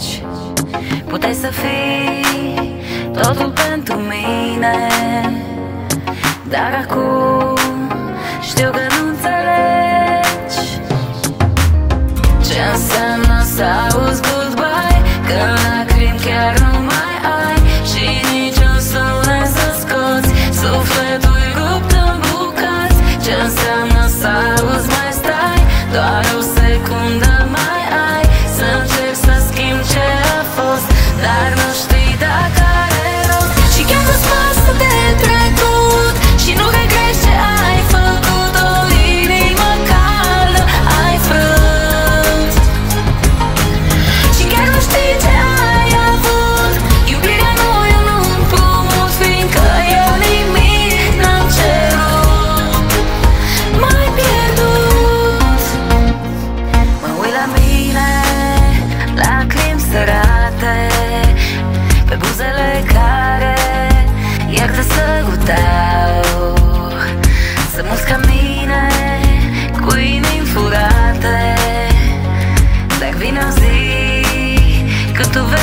înțelegi. Puteai să fii totul pentru mine, dar acum știu că nu înțelegi ce înseamnă să auzi goodbye, când lacrimi chiar nu mai ai și niciun sunet să scoți. Sufletul-i rupt în bucăți. Ce înseamnă să auzi mai stai, doar o secundă mai ai să încerci să schimbi ce a fost, dar nu știi dacă are rost. Și chiar nu-ți pasă de trecut și nu regreți ce ai făcut. O inimă caldă ai frânt și chiar nu știi ce ai avut. Iubirea nu e un împrumut, fiindcă eu nimic n-am cerut. M-ai pierdut. Mă uit la mine, lacrimi sărate pe buzele care iar te sărutau. Sunt mulți ca mine cu inimi furate, dar vine o zi când tu vei